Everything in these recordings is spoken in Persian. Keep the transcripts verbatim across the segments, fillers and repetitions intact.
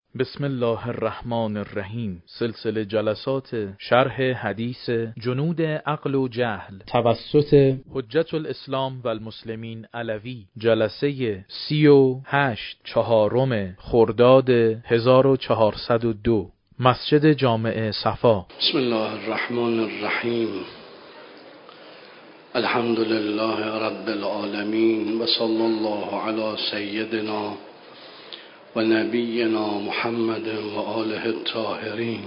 بسم الله الرحمن الرحیم. سلسله جلسات شرح حدیث جنود عقل و جهل توسط حجت الاسلام و المسلمین علوی، جلسه سی و هشت چهارم خرداد هزار و چهارصد و دو، مسجد جامع صفا. بسم الله الرحمن الرحیم. الحمد لله رب العالمین و صلی الله علی سیدنا و نبینا محمد و آله الطاهرین.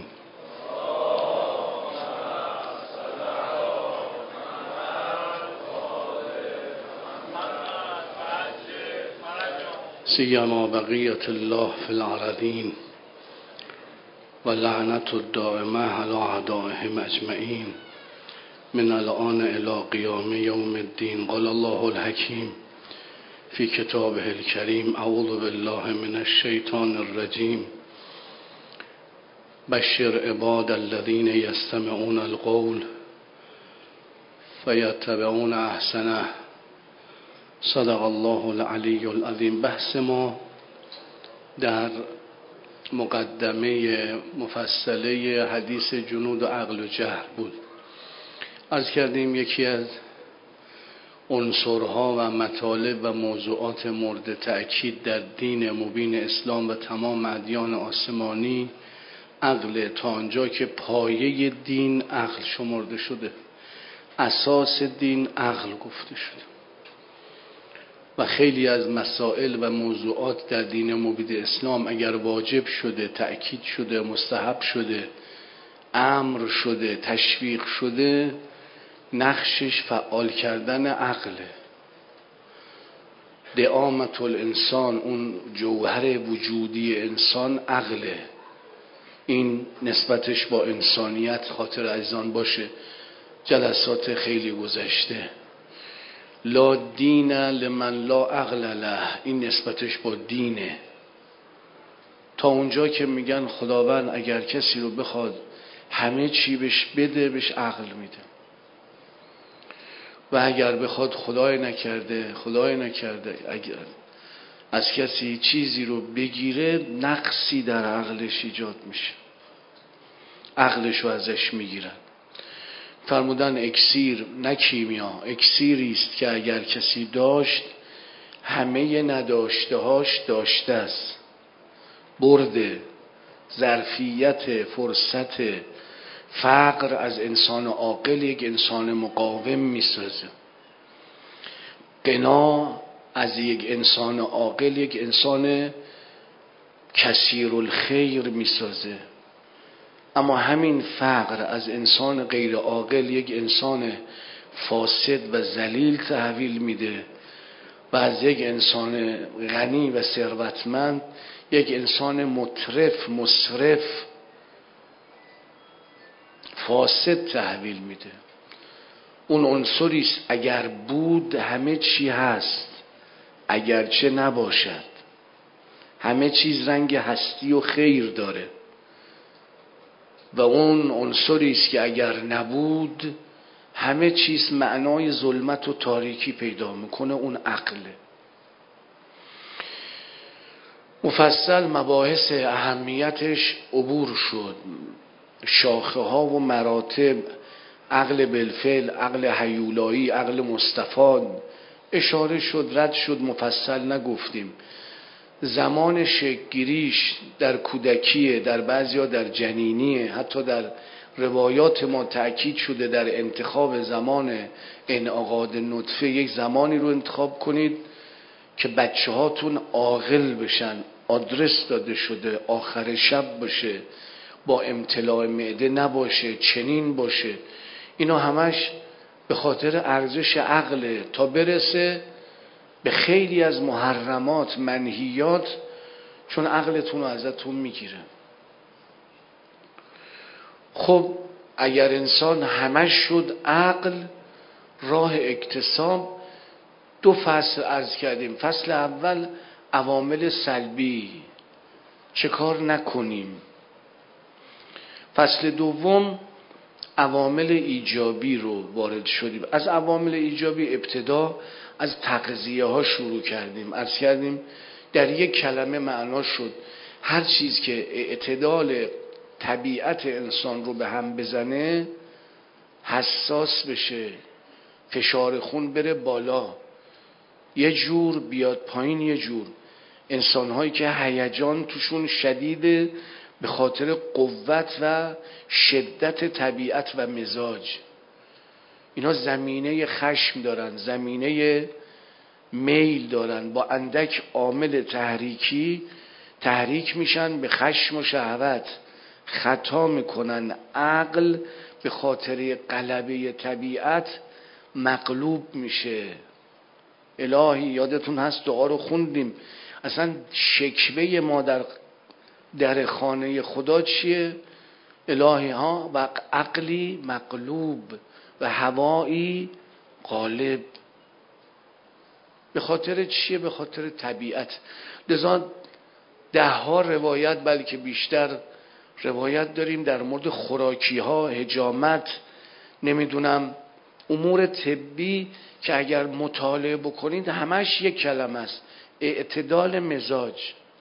سیما بقیت الله فی الارضین و لعنت الدائمه علی اعدائهم اجمعین من الان الی قیام یوم الدین. قال الله الحکیم فی کتابه الکریم: اعوذ بالله من الشیطان الرجیم. بشر عباد الذین یستمعون القول فیتبعون احسنه. صدق الله العلی العظیم. بحث ما در مقدمه مفصله حدیث جنود عقل و جهل بود. عرض کردیم یکی از عنصرها و مطالب و موضوعات مورد تأکید در دین مبین اسلام و تمام ادیان آسمانی عقل، تا آنجا که پایه دین عقل شمرده شده، اساس دین عقل گفته شده و خیلی از مسائل و موضوعات در دین مبین اسلام اگر واجب شده، تأکید شده، مستحب شده، امر شده، تشویق شده، نقشش فعال کردن عقله. دعامت الانسان، اون جوهر وجودی انسان عقله. این نسبتش با انسانیت خاطر عزیزان باشه. جلسات خیلی گذشته لا دین لمن لا عقل له، این نسبتش با دینه. تا اونجا که میگن خداوند اگر کسی رو بخواد همه چی بهش بده، بهش عقل میده، و اگر بخواد خدای نکرده خدای نکرده اگر از کسی چیزی رو بگیره، نقصی در عقلش ایجاد میشه، عقلش رو ازش میگیرن. فرمودن اکسیر نه کیمیا، اکسیری است که اگر کسی داشت همه نداشته هاش داشته است. برده، ظرفیت، فرصت، فقر از انسان عاقل یک انسان مقاوم میسازه. غنا از یک انسان عاقل یک انسان کثیر الخیر میسازه. اما همین فقر از انسان غیر عاقل یک انسان فاسد و ذلیل تحویل میده و از یک انسان غنی و ثروتمند یک انسان مترف، مسرف، فاسد تحویل میده. اون عنصری است اگر بود همه چی هست، اگرچه نباشد. همه چیز رنگ هستی و خیر داره. و اون عنصری است که اگر نبود همه چیز معنای ظلمت و تاریکی پیدا میکنه. اون عقله. مفصل مباحث اهمیتش عبور شد. شاخه ها و مراتب، عقل بالفعل، عقل هیولایی، عقل مستفاد اشاره شد، رد شد، مفصل نگفتیم. زمان شکل‌گیریش در کودکیه، در بعضیا در جنینیه، حتی در روایات ما تأکید شده در انتخاب زمان انعقاد نطفه یک زمانی رو انتخاب کنید که بچه هاتون عاقل بشن. آدرس داده شده آخر شب باشه، با امتلاع معده نباشه، چنین باشه. اینا همش به خاطر ارزش عقله تا برسه به خیلی از محرمات، منهیات، چون عقلتون رو ازتون میگیره. خب اگر انسان همش شد عقل، راه اکتساب دو فصل عرض کردیم. فصل اول عوامل سلبی، چه کار نکنیم. فصل دوم عوامل ایجابی رو وارد شدیم. از عوامل ایجابی ابتدا از تغذیه ها شروع کردیم. عرض کردیم در یک کلمه معنا شد هر چیز که اعتدال طبیعت انسان رو به هم بزنه حساس بشه، فشار خون بره بالا، یه جور بیاد پایین یه جور. انسان‌هایی که هیجان توشون شدیده به خاطر قوت و شدت طبیعت و مزاج، اینا زمینه خشم دارن، زمینه میل دارن، با اندک عامل تحریکی تحریک میشن به خشم و شهوت، خطا میکنن. عقل به خاطر غلبه طبیعت مغلوب میشه. الهی یادتون هست دعا رو خوندیم، اصلا شکوه ما در در خانه خدا چیه؟ الهی ها و عقلی مغلوب و هوایی غالب. به خاطر چیه؟ به خاطر طبیعت. لذا ده ها روایت بلکه بیشتر روایت داریم در مورد خوراکی ها، حجامت، نمیدونم امور طبی که اگر مطالعه بکنید همش یک کلمه است: اعتدال مزاج.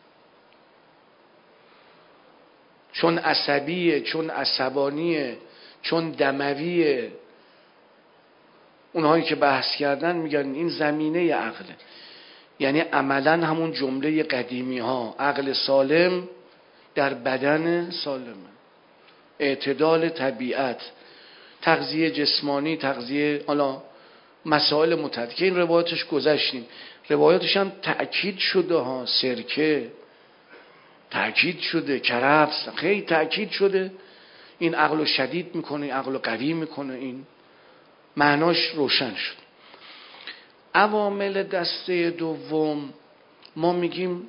چون عصبیه، چون عصبانیه، چون دمویه، اونهایی که بحث کردن میگن این زمینه عقله. یعنی عملا همون جمله قدیمی ها، عقل سالم در بدن سالمه. اعتدال طبیعت، تغذیه جسمانی، تغذیه، حالا مسائل متعدد که این روایاتش گذشتیم، روایاتش هم تأکید شده ها، سرکه تأکید شده، کرفس خیلی تأکید شده. این عقل شدید میکنه، عقل قوی میکنه، این معناش روشن شد. عوامل دسته دوم ما میگیم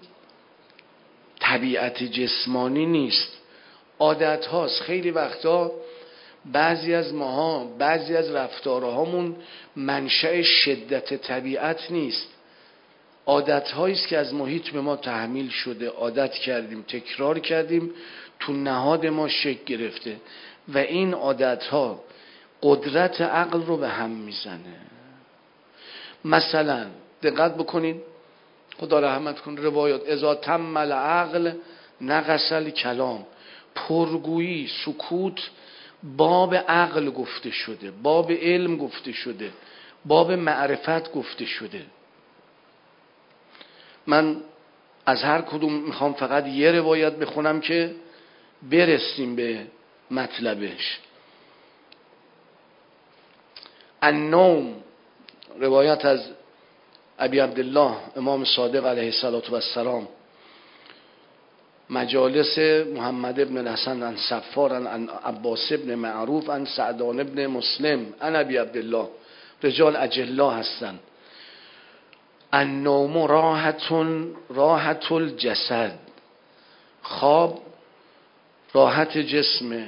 طبیعت جسمانی نیست، عادت هاست. خیلی وقتا بعضی از ماها، بعضی از رفتارهامون منشأ شدت طبیعت نیست، عادت هاییست که از محیط به ما تحمیل شده، عادت کردیم، تکرار کردیم، تو نهاد ما شکل گرفته و این عادت ها قدرت عقل رو به هم میزنه. مثلا دقت بکنید، خدا رحمت کن، روایات اذا تم العقل نقص الکلام، پرگویی، سکوت باب عقل گفته شده، باب علم گفته شده، باب معرفت گفته شده. من از هر کدوم میخوام فقط یه روایت بخونم که برسیم به مطلبش. النوم، روایت از ابی عبدالله امام صادق علیه السلام، مجالس محمد ابن الحسن عن صفار عن عباس ابن معروف عن سعدان ابن مسلم عن ابی عبدالله، رجال اجلا هستن. النوم راحت راحت الجسد، خواب راحت جسمه.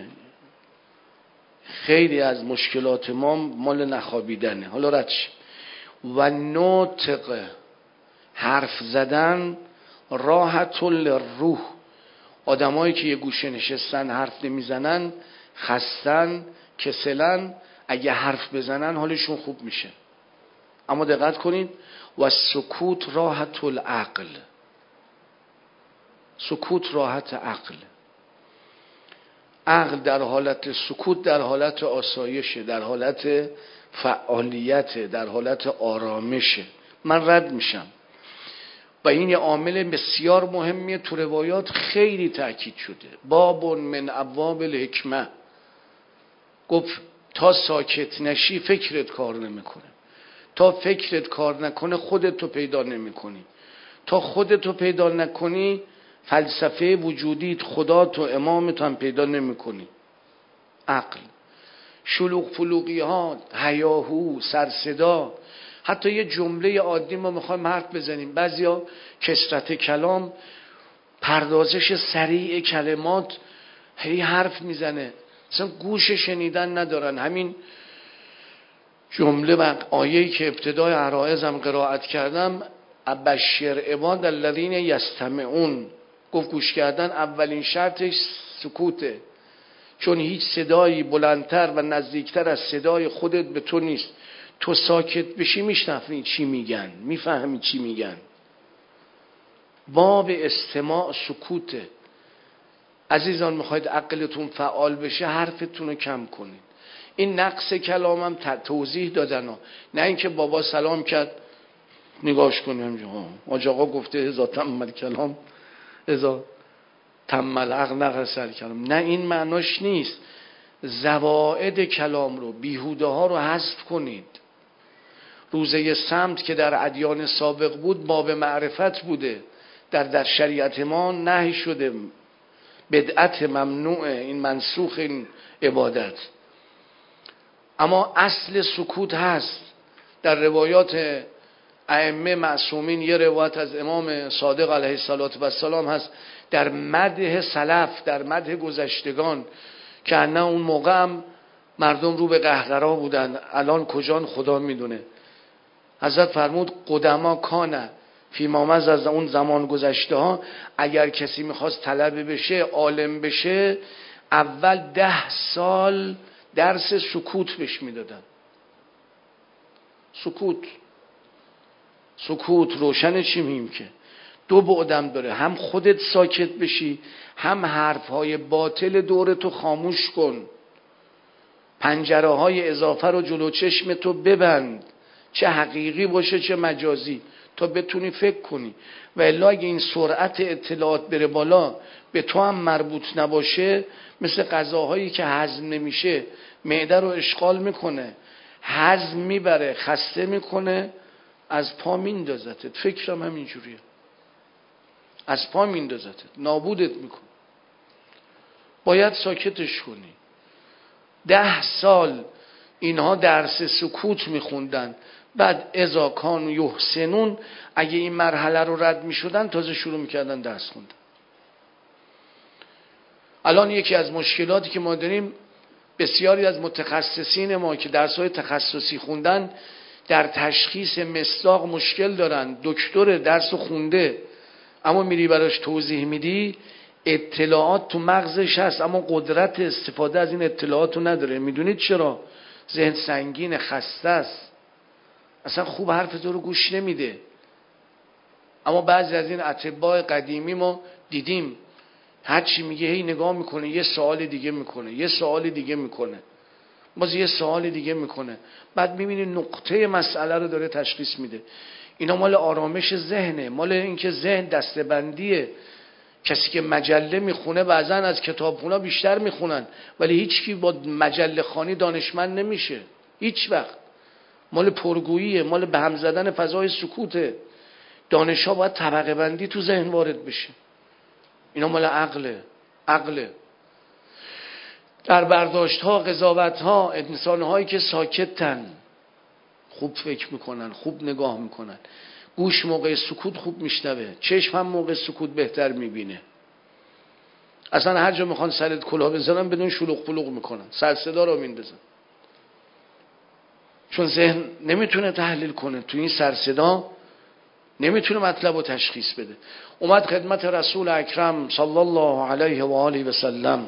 خیلی از مشکلات ما مال نخوابیدنه. حالا رد شیم. و نطق، حرف زدن، راحت الروح. آدمایی که یه گوشه نشستن حرف نمیزنن، خستن، کسلن، اگه حرف بزنن حالشون خوب میشه. اما دقت کنید، و سکوت راحت العقل، سکوت راحت عقل. عقل در حالت سکوت در حالت آسایشه، در حالت فعالیت، در حالت آرامشه. من رد میشم و این یه عامل بسیار مهمیه، تو روایات خیلی تأکید شده. باب من ابواب الحکمه، گفت تا ساکت نشی فکرت کار نمیکنه، تا فکرت کار نکنه خودتو پیدا نمیکنی، تا خودتو پیدا نکنی فلسفه وجودیت، خدا تو، امامت هم پیدا نمیکنی. عقل. شلوغ فلوغی ها، هیاهو، سرصدا، حتی یه جمله عادی ما میخوایم حرف بزنیم، بعضیا کثرت کلام، پردازش سریع کلمات، هی حرف میزنه، اصلا گوش شنیدن ندارن. همین جمله و آیه‌ای که ابتدای عرایضم قرائت کردم، ابشر عباد الذین یستمعون، گفت گوش کردن اولین شرطش سکوته، چون هیچ صدایی بلندتر و نزدیکتر از صدای خودت به تو نیست. تو ساکت بشی میشنفی چی میگن، میفهمی چی میگن. باب استماع سکوته. عزیزان میخواید عقلتون فعال بشه حرفتون رو کم کنید. این نقص کلامم توضیح دادن ها. نه اینکه بابا سلام کرد نگاش کنیم حاج آقا گفته اذا تمل کلام اذا تمل عقل نقصر کلام. نه این معناش نیست. زوائد کلام رو، بیهوده ها رو حذف کنید. روزه سمت که در ادیان سابق بود باب معرفت بوده، در در شریعت ما نهی شده، بدعت ممنوعه، این منسوخ این عبادت. اما اصل سکوت هست. در روایات ائمه معصومین یه روایت از امام صادق علیه السلام هست در مدح سلف، در مدح گذشتگان، که نه اون موقع هم مردم رو به قهقرا بودن، الان کجان خدا میدونه. حضرت فرمود قدما کانه فی مامز، از اون زمان گذشته ها اگر کسی میخواست طلبه بشه، عالم بشه، اول ده سال درس سکوت بهش میدادن. سکوت سکوت روشن چی میم که دو بعدم داره، هم خودت ساکت بشی، هم حرفهای باطل دورتو خاموش کن، پنجره های اضافه رو جلو چشم تو ببند، چه حقیقی باشه چه مجازی، تا بتونی فکر کنی. و الا اگه این سرعت اطلاعات بره بالا به تو هم مربوط نباشه، مثل غذاهایی که هضم نمیشه معده رو اشغال میکنه، هضم میبره، خسته میکنه، از پا میندازتت. فکرم همینجوریه، از پا میندازتت، نابودت میکنه. باید ساکتش کنی. ده سال اینها درس سکوت میخوندن، بعد اذا کانوا یحسنون، اگه این مرحله رو رد میشدن تازه شروع میکردن درس خوندن. الان یکی از مشکلاتی که ما داریم، بسیاری از متخصصین ما که درس‌های تخصصی خوندن در تشخیص مصداق مشکل دارن. دکتر درس خونده اما میری براش توضیح میدی، اطلاعات تو مغزش هست اما قدرت استفاده از این اطلاعات رو نداره. میدونید چرا؟ ذهن سنگین، خسته است، اصلا خوب حرف تو رو گوش نمیده. اما بعضی از این اطباء قدیمی ما دیدیم هر چی میگه هی نگاه میکنه، یه سوال دیگه میکنه، یه سوال دیگه میکنه، باز یه سوال دیگه میکنه، بعد میبینی نقطه مسئله رو داره تشخیص میده. اینا مال آرامش ذهنه، مال اینکه ذهن دسته‌بندیه. کسی که مجله میخونه بعضا از کتابخونا بیشتر میخونن، ولی هیچکی با مجله خوانی دانشمند نمیشه هیچ وقت. مال پرگوییه، مال به هم زدن فضای سکوته. دانش‌ها باید طبقه بندی تو ذهن وارد بشه. اینا مال عقله. عقله در برداشت ها، قضاوت ها، انسان هایی که ساکتن، خوب فکر میکنن، خوب نگاه میکنن، گوش موقع سکوت خوب میشنوه، چشم هم موقع سکوت بهتر میبینه. اصلا هر جا میخوان سرت کلاه بزنن بدون شلوغ پلوغ میکنن، سر صدا رو میندازن، چون ذهن نمیتونه تحلیل کنه، تو این سر صدا نمیتونه مطلب رو تشخیص بده. اومد خدمت رسول اکرم صلی الله علیه و آله و سلم،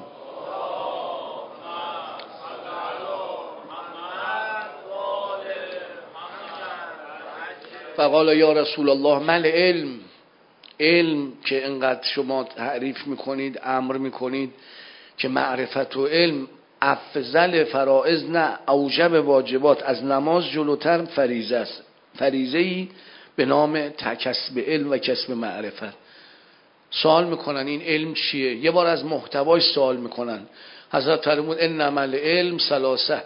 فقال یا رسول الله مل علم. علم که انقدر شما تعریف میکنید، امر میکنید که معرفت و علم افضل فرائض، نه اوجب واجبات، از نماز جلوتر فریضه است. فریضه‌ای به نام کسب علم و کسب معرفت. سوال میکنن این علم چیه؟ یه بار از محتواش سوال میکنن. حضرت فرمود انما العلم ثلاثه،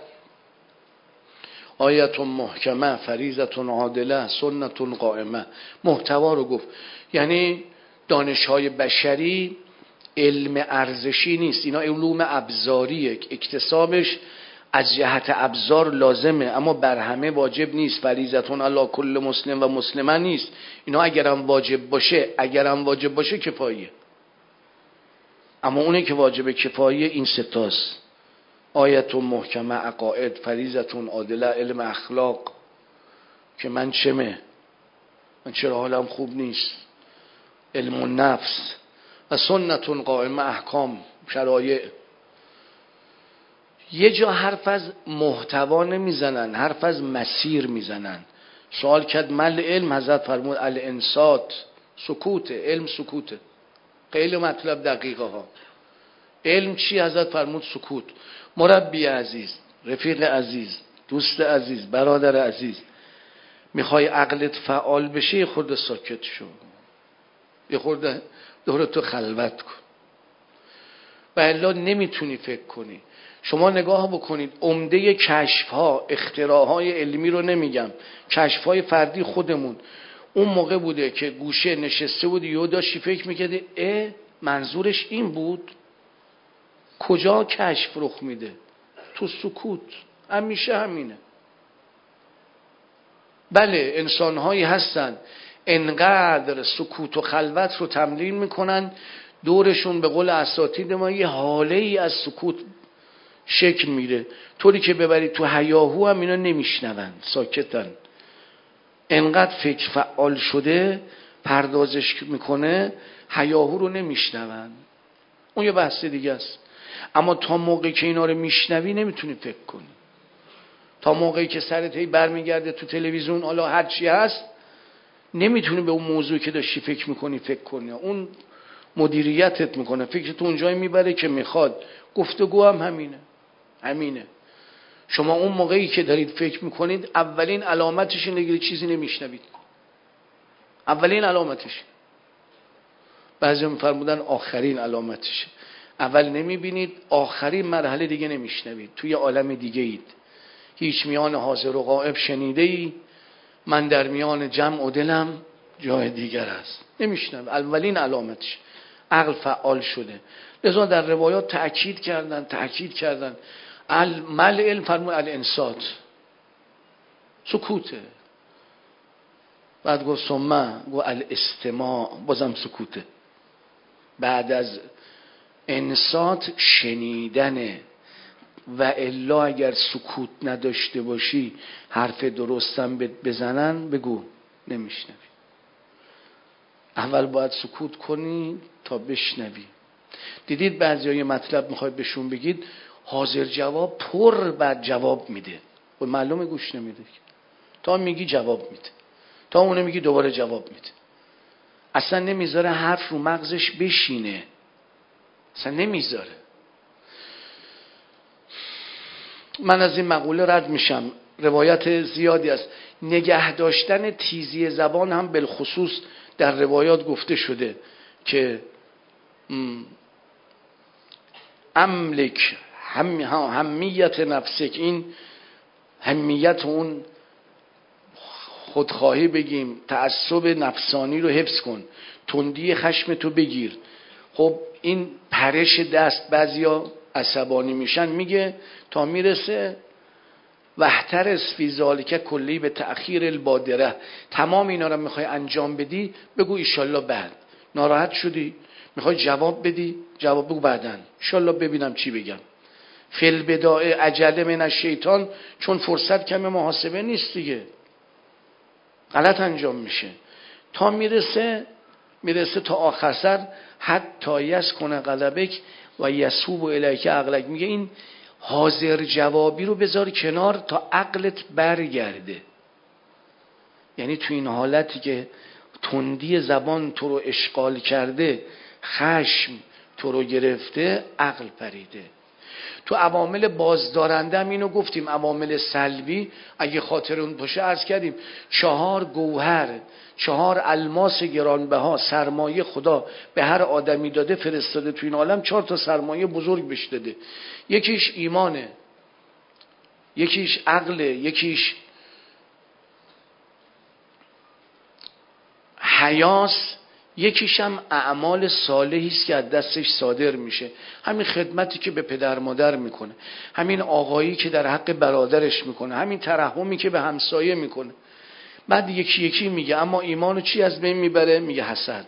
آیت محکمه، فریضت عادله، سنت قائمه. محتوا رو گفت، یعنی دانش‌های بشری علم ارزشی نیست، اینا علوم ابزاریه، اکتسابش از جهت ابزار لازمه اما بر همه واجب نیست. فریضتون علی کل مسلم و مسلمه نیست. اینا اگرم واجب باشه، اگرم واجب باشه کفاییه، اما اونه که واجب کفاییه این ستاست: آیت محکمه، عقاید، فریضتون عادله، علم اخلاق که من چمه، من چرا حالم خوب نیست، علم النفس، و سنت قائمه، احکام، شرایع. یه جا حرف از محتوا نمیزنن، حرف از مسیر میزنن. سوال کرد مل علم، حضرت فرمود الانصات، سکوت. علم سکوته. خیلی مطلب دقیقه ها. علم چی؟ حضرت فرمود سکوت. مربی عزیز، رفیق عزیز، دوست عزیز، برادر عزیز، میخوای عقلت فعال بشه یه خورده ساکت شو، یه خورده دورتو خلوت کن، و الا نمیتونی فکر کنی. شما نگاه بکنید عمده کشف‌ها، اختراع‌های علمی رو نمیگم، کشف‌های فردی خودمون، اون موقع بوده که گوشه نشسته بود یهو داشتی فکر می‌کردی اه منظورش این بود. کجا کشف رخ میده؟ تو سکوت. همیشه همینه. بله انسان‌هایی هستن انقدر سکوت و خلوت رو تمرین میکنن دورشون به قول اساتید ما یه حاله ای از سکوت شکل میره، طوری که ببرید تو هیاهو هم اینا نمیشنون، ساکتن. انقدر فکر فعال شده پردازش میکنه هیاهو رو نمیشنون. اون یه بحث دیگه است. اما تا موقعی که اینا رو میشنوی نمیتونی فکر کنی. تا موقعی که سرت هی برمیگرده تو تلویزیون حالا هر چی هست نمیتونی به اون موضوعی که داشتی فکر میکنی فکر کنی. اون مدیریتت میکنه، فکرت اونجایی میبره که میخواد. گفتگو هم همینه. همینه. شما اون موقعی که دارید فکر میکنید اولین علامتش اینه که چیزی نمیشنوید. اولین علامتش. بعضی هم فرمودن آخرین علامتشه. اول نمیبینید، آخرین مرحله دیگه نمیشنوید. توی عالم دیگه اید. هیچ میان حاضر و غائب شنیده ای، من در میان جمع و دلم جای دیگر است. نمیشنوید. اولین علامتش. عقل فعال شده. لذا در روایات تأکید کردن تأکید کردن مل علم فرمود الانصات، سکوته. بعد گفت ثم گفت الاستماع، بازم سکوته. بعد از انصات شنیدنه. و الا اگر سکوت نداشته باشی حرف درستم بزنن بگو نمیشنوی. اول باید سکوت کنی تا بشنوی. دیدید بعضیا یه مطلب میخوای بهشون بگید حاضر جواب پر بعد جواب میده و معلومه گوش نمیده. تا میگی جواب میده، تا اونه میگی دوباره جواب میده. اصلا نمیذاره حرف رو مغزش بشینه، اصلا نمیذاره. من از این مقوله رد میشم. روایت زیادی است. نگه داشتن تیزی زبان هم بالخصوص در روایات گفته شده که املک هم همیت نفسک، این همیت اون خودخواهی بگیم تعصب نفسانی رو حفظ کن، تندی خشم تو بگیر. خب این پرش دست، بعضیا عصبانی میشن، میگه تا میرسه وحترس فی ذالک کلی به تأخیر البادره. تمام اینا رو میخوای انجام بدی بگو ایشالله بعد. ناراحت شدی میخوای جواب بدی جواب بگو بعدن ایشالله ببینم چی بگم. فی البداء عجله من الشیطان، چون فرصت کم محاسبه نیست دیگه، غلط انجام میشه. تا میرسه میرسه تا آخر سر حتی یسکن قلبک و یسوب الیک عقلک. میگه این حاضر جوابی رو بذار کنار تا عقلت برگرده. یعنی تو این حالتی که تندی زبان تو رو اشغال کرده، خشم تو رو گرفته، عقل پریده. تو عوامل بازدارنده هم اینو گفتیم. عوامل سلبی اگه خاطرون باشه عرض کردیم چهار گوهر، چهار الماس گرانبها سرمایه خدا به هر آدمی داده، فرستاده تو این عالم. چهار تا سرمایه بزرگ بهش داده. یکیش ایمانه، یکیش عقله، یکیش حیاس، یکیش هم اعمال صالحی است که از دستش صادر میشه. همین خدمتی که به پدر مادر میکنه، همین آقایی که در حق برادرش میکنه، همین ترحمی که به همسایه میکنه. بعد یکی یکی میگه اما ایمانو چی از بین میبره؟ میگه حسد.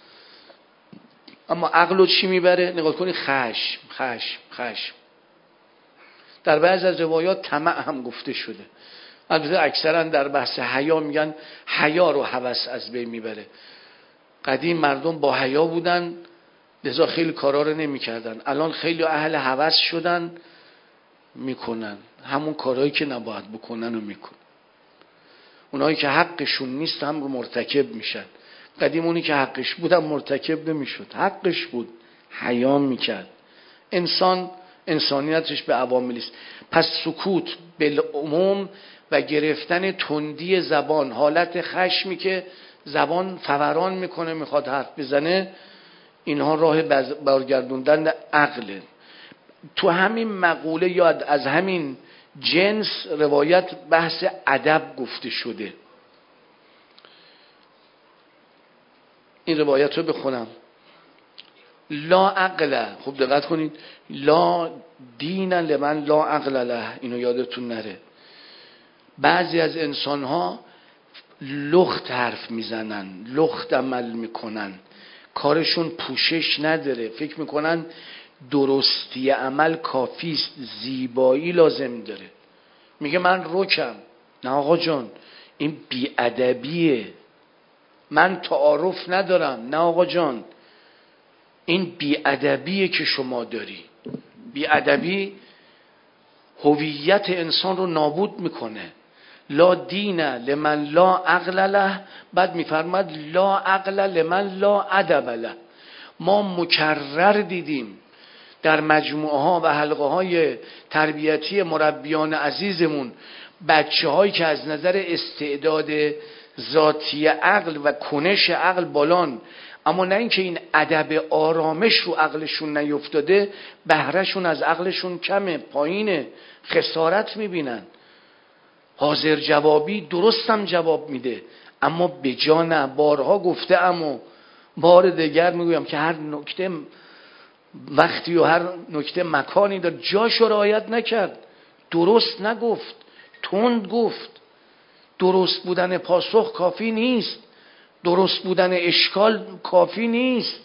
اما عقلو چی میبره؟ نگاه کنی خشم خشم خشم. در بعضی از روایات طمع هم گفته شده. البته اکثرا در بحث حیا میگن حیا رو هوس از بین میبره. قدیم مردم با حیا بودن لذا خیلی کارا رو نمیکردن. الان خیلی اهل هوس شدن، میکنن همون کارهایی که نباید بکنن و میکنن. اونایی که حقشون نیست هم رو مرتکب میشن. قدیم اونی که حقش بود هم مرتکب نمیشد، حقش بود، حیا میکرد، انسان انسانیتش به عواملی است. پس سکوت بالعموم و گرفتن تندی زبان، حالت خشمی که زبان فوران میکنه میخواد حرف بزنه، اینها راه برگردوندن عقله. تو همین مقوله یا از همین جنس روایت بحث ادب گفته شده. این روایت رو بخونم. لا عقل، خوب دقت کنید، لا دین لمن لا عقل له، اینو یادتون نره. بعضی از انسان ها لخت حرف میزنن، لخت عمل میکنن، کارشون پوشش نداره، فکر میکنن درستی عمل کافیست، زیبایی لازم داره. میگه من رکم. نه آقا جان، این بیادبیه. من تعارف ندارم. نه آقا جان، این بیادبیه که شما داری. بیادبی هویت انسان رو نابود میکنه. لا دین لمن لا عقل له، بعد میفرماد لا عقل لمن لا ادب له. ما مکرر دیدیم در مجموعه ها و حلقه های تربیتی مربیان عزیزمون بچه هایی که از نظر استعداد ذاتی عقل و کنش عقل بالان، اما نه اینکه این ادب آرامش رو عقلشون نیفتاده، بهرهشون از عقلشون کمه، پایینه، خسارت میبینن. حاضر جوابی درستم جواب میده اما به جا نه. بارها گفته، اما بار دیگر میگویم که هر نکته وقتی و هر نکته مکانی داره، جاش رو رعایت نکرد، درست نگفت، تند گفت. درست بودن پاسخ کافی نیست، درست بودن اشکال کافی نیست،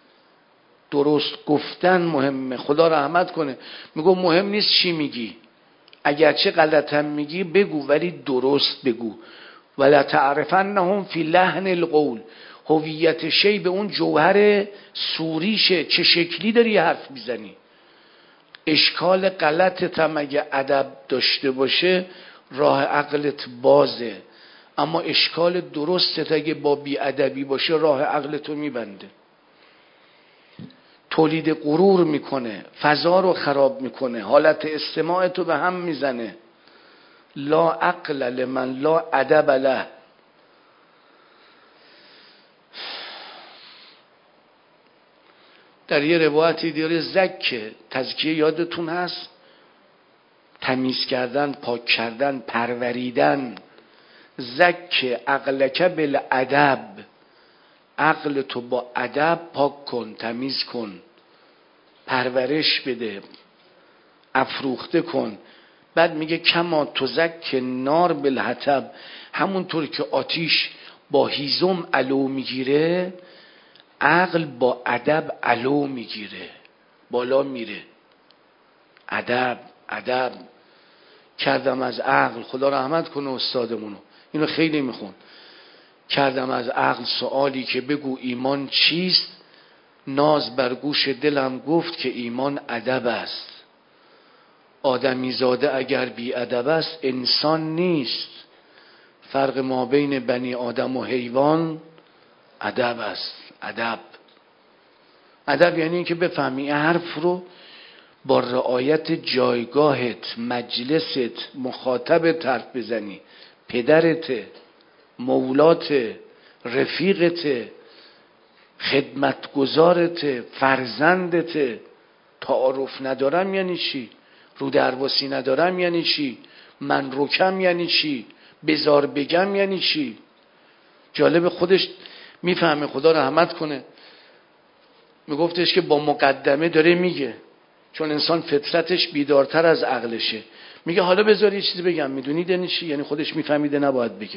درست گفتن مهمه. خدا رحمت کنه میگو مهم نیست چی میگی، اگرچه غلطم میگی بگو ولی درست بگو. ولا تعرفنهم فی لحن القول، هویت شی به اون جوهر سوریشه، چه شکلی داری حرف میزنی. اشکال غلطت هم اگه ادب داشته باشه راه عقلت بازه، اما اشکال درستت اگه با بی ادبی باشه راه عقلتو میبنده، تولید غرور میکنه، فضا رو خراب میکنه، حالت استماعتو به هم میزنه. لا عقل لمن لا ادب له. در یه روایتی دیاره زکه، تزکیه یادتون هست، تمیز کردن، پاک کردن، پروریدن. زکه عقلک بالادب، عقل تو با ادب پاک کن، تمیز کن، پرورش بده، افروخته کن. بعد میگه کما تزک نار بالحطب، همونطور که آتیش با هیزم علو میگیره، عقل با ادب علو میگیره، بالا میره. ادب ادب کردم از عقل، خدا رحمت کنه استادمونو، اینو خیلی میخون. کردم از عقل سوالی که بگو ایمان چیست، ناز بر گوش دلم گفت که ایمان ادب است. آدمی زاده اگر بی ادب است انسان نیست. فرق ما بین بنی آدم و حیوان ادب است. ادب ادب یعنی این که بفهمی حرف رو با رعایت جایگاهت، مجلست، مخاطبت حرف بزنی. پدرت، مولات، رفیقت، خدمتگزارت، فرزندت. تعارف ندارم یعنی چی؟ رو درواسی ندارم یعنی چی؟ من رکم یعنی چی؟ بزار بگم یعنی چی؟ جالب خودش میفهمه، خدا رحمت کنه، میگفتش که با مقدمه داره میگه، چون انسان فطرتش بیدارتر از عقلشه. میگه حالا بذار یه چیزی بگم، میدونید یعنی چی؟ یعنی خودش میفهمیده نباید بگه.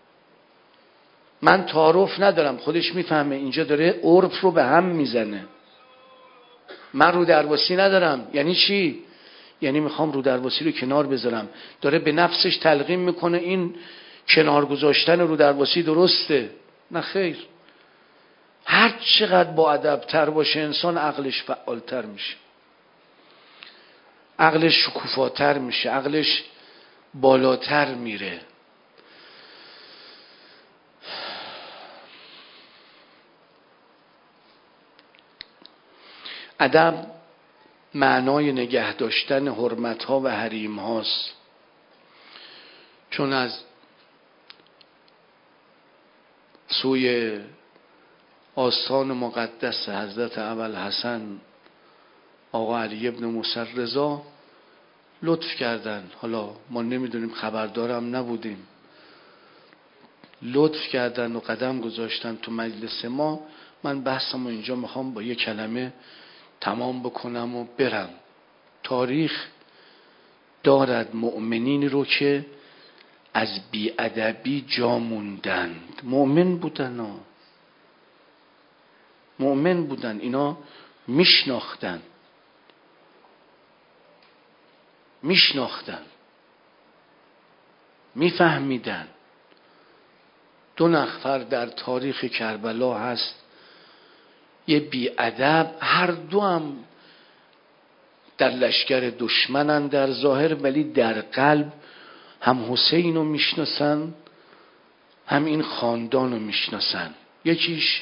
من تعارف ندارم، خودش میفهمه اینجا داره عرف رو به هم میزنه. من رو درواسی ندارم یعنی چی؟ یعنی میخوام رو درواسی رو کنار بذارم. داره به نفسش تلقین میکنه این کنار گذاشتن رو درواسی درسته. نه خیر، هر چقدر با ادب تر باشه انسان عقلش فعالتر میشه، عقلش شکوفاتر میشه، عقلش بالاتر میره. ادب معنای نگه داشتن حرمت‌ها و حریم هاست. چون از سوی آستان مقدس حضرت ابوالحسن آقا علی ابن موسی رضا لطف کردن، حالا ما نمیدونیم، خبردارم نبودیم، لطف کردن و قدم گذاشتن تو مجلس ما. من بحثم رو اینجا میخوام با یه کلمه تمام بکنم و برم. تاریخ دارد مؤمنین رو که از بی‌ادبی جا موندند. مؤمن بودن ها، مؤمن بودن، اینا میشناختن میشناختن میفهمیدن. دو نفر در تاریخ کربلا هست، یه بی‌ادب، هر دو هم در لشکر دشمنن در ظاهر، ولی در قلب هم حسین رو میشناسن هم این خاندان رو میشناسن. یکیش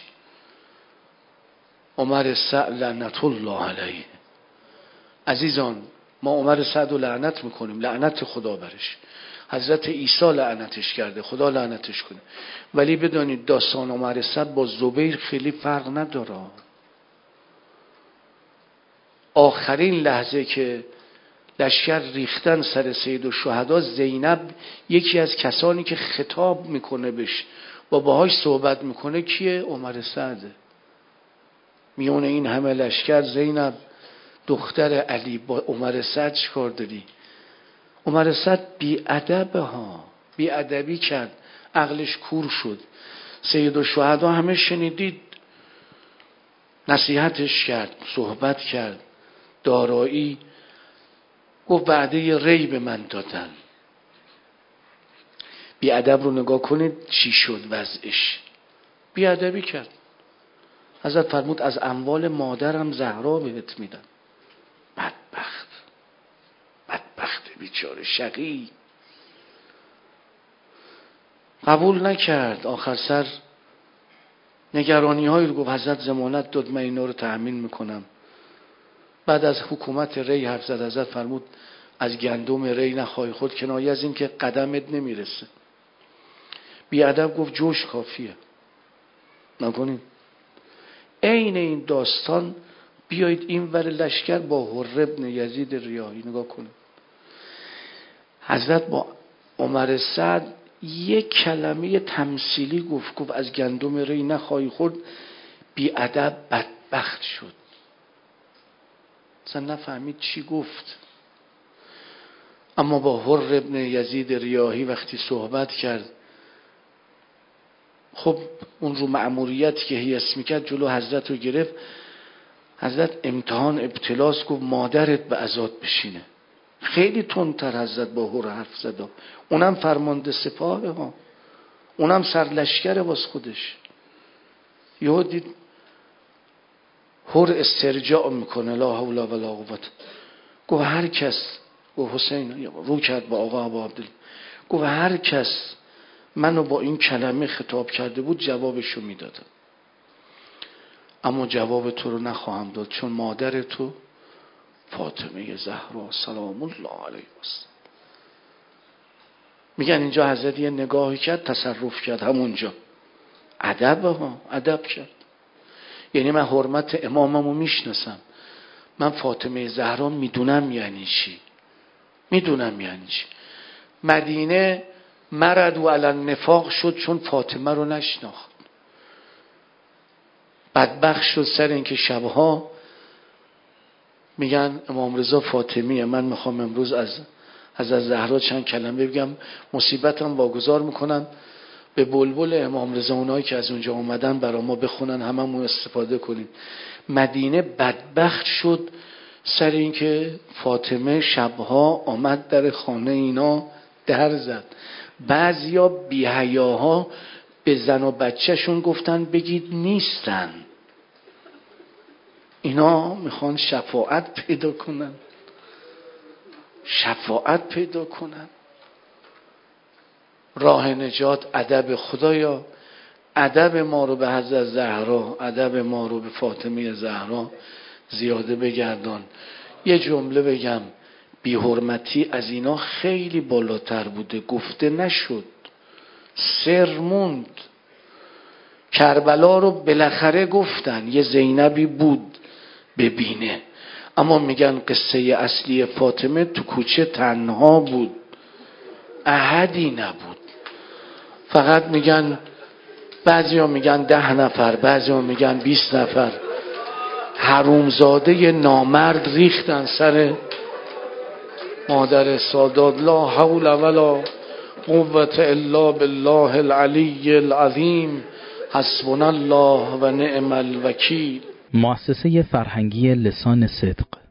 عمر سعد لعنت الله علیه. عزیزان، ما عمر سعد رو لعنت میکنیم، لعنت خدا برش. حضرت عیسی لعنتش کرده، خدا لعنتش کنه. ولی بدانید داستان عمر سعد با زبیر خیلی فرق نداره. آخرین لحظه که لشکر ریختن سر سید الشهدا، زینب یکی از کسانی که خطاب میکنه بهش و باهاش صحبت میکنه کیه؟ عمر سعده. میونه این همه لشکر زینب دختر علی با عمر سعد چیکار داری؟ عمر سعد بی‌ادبه ها، بی‌ادبی کرد، عقلش کور شد. سید الشهدا همه شنیدید، نصیحتش کرد، صحبت کرد، دارایی گفت وعده ری به من دادن. بی‌ادب رو نگاه کنید چی شد وضعش، بی‌ادبی کرد. حضرت فرمود از اموال مادرم زهرا بهت میدم. بدبخت، بدبخت بیچاره، شقی. قبول نکرد. آخر سر نگرانی هایی رو گفت، حضرت ضمانت داد من اینا رو تأمین میکنم. بعد از حکومت ری حرف زد. حضرت فرمود از گندم ری نخواهی خود، کنایه از این که قدمت نمیرسه. بیادب گفت جوش کافیه، نکنید. عین این داستان بیایید این ور لشکر با حر ابن یزید ریاحی نگاه کنید. حضرت با عمر سعد یک کلمه تمثیلی گفت، گفت از گندم ری نخواهی خورد. بیادب بدبخت شد، اصلا نفهمید چی گفت. اما با حر ابن یزید ریاحی وقتی صحبت کرد، خب اون رو مأموریتی که حیث میکرد جلو حضرت رو گرفت. حضرت امتحان ابتلاس، گفت مادرت به عزاد بشینه. خیلی تندتر حضرت با حر حرف زد. اونم فرمانده سپاهه ها، اونم سرلشکره واس خودش. یهو دید حر استرجاع میکنه، لا حول ولا قوت. گفت هر کس، گفت حسین رو کرد با آقا ابو عبدالله، گفت هر کس منو با این کلمه خطاب کرده بود جوابشو میدادم، اما جواب تو رو نخواهم داد، چون مادر تو فاطمه زهرا سلام الله علیها است. میگن اینجا حضرت یه نگاهی کرد، تصرف کرد همونجا. ادب ها، ادب کرد. یعنی من حرمت اماممو میشناسم، من فاطمه زهرا میدونم یعنی چی، میدونم یعنی چی. مدینه مرد و علی نفاق شد چون فاطمه رو نشناخت. بدبخت شد سر اینکه شبها میگن امام رضا فاطمیه، من میخوام امروز از از زهرا چند کلمه بگم، مصیبتم واگذار میکنم به بلبل امام رضا، اونایی که از اونجا اومدن برا ما بخونن، هممون استفاده کنیم. مدینه بدبخت شد سر اینکه فاطمه شبها آمد در خانه اینا در زد. بعضیا بی‌حیاها به زن و بچهشون گفتن بگید نیستن، اینا میخوان شفاعت پیدا کنن، شفاعت پیدا کنن. راه نجات ادب. خدایا ادب ما رو به حضرت زهرا، ادب ما رو به فاطمه زهرا زیاده بگردان. یه جمله بگم، بی حرمتی از اینا خیلی بالاتر بوده، گفته نشد، سر موند. کربلا رو بالاخره گفتن، یه زینبی بود ببینه، اما میگن قصه اصلی فاطمه تو کوچه تنها بود، احدی نبود. فقط میگن، بعضیا میگن ده نفر، بعضیا میگن بیست نفر حرومزاده نامرد ریختن سر مادر سادات. لا حول ولا قوة الا بالله العلی العظیم، حسبنا الله و نعم الوکیل. مؤسسه فرهنگی لسان صدق